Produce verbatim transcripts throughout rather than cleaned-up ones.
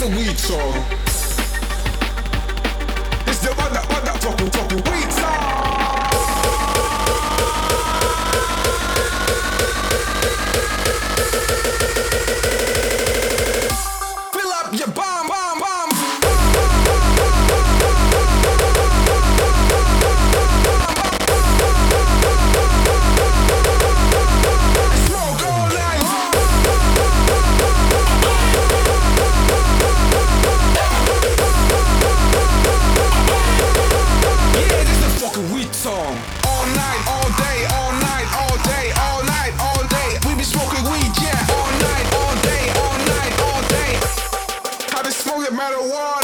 the weed song. It's the one that, one that fucking, fucking weed song. Fill up your bomb, bomb, bomb. Smoke all night long. Yeah, this is the fucking weed song. All night, all day, all night, all day, all night, all day. We be smoking weed, yeah. All night, all day, all night, all day. I been smoking marijuana.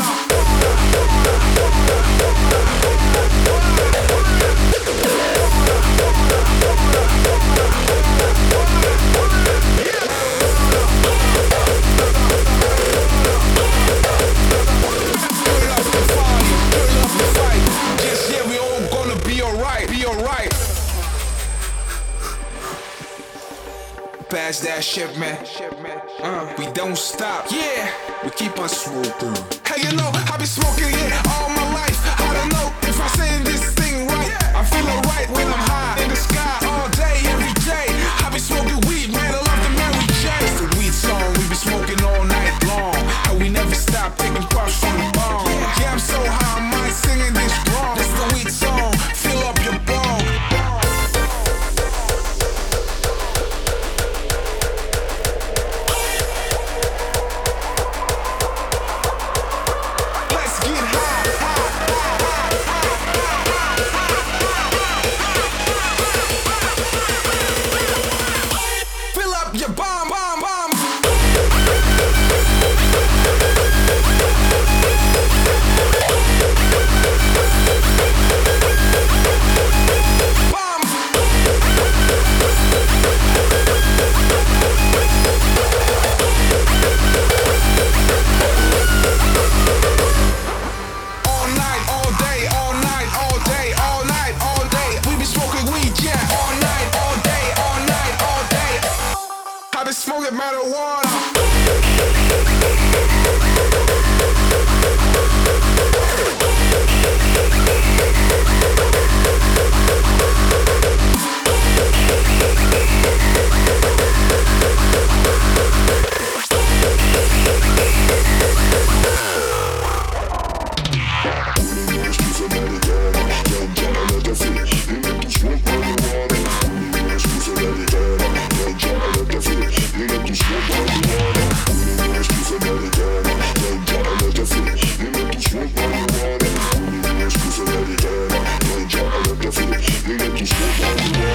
Turn up the volume, turn up the fight. Yes, yeah, we all gonna be alright, be alright. Pass that shit, man. Uh, we don't stop, yeah. We keep on smoking. Hey, you know, I been smoking it all my life. I don't know if I'm saying this thing right. I feel alright when I'm high in the sky all day, every day. I been smoking weed, man. I love the Mary J. It's the weed song. We been smoking all night long, and we never stop taking puffs from the bomb. Yeah, I'm so high, I might singing this wrong. It's the weed song. Fill up your bong. Let's get high, high, high. Fill up your bomb, bomb, bomb. Bomb. All night, all day, all night, all day, all night, all day. We be smoking weed, yeah. All night, all day, all night, all day. I been smoking marijuana. Let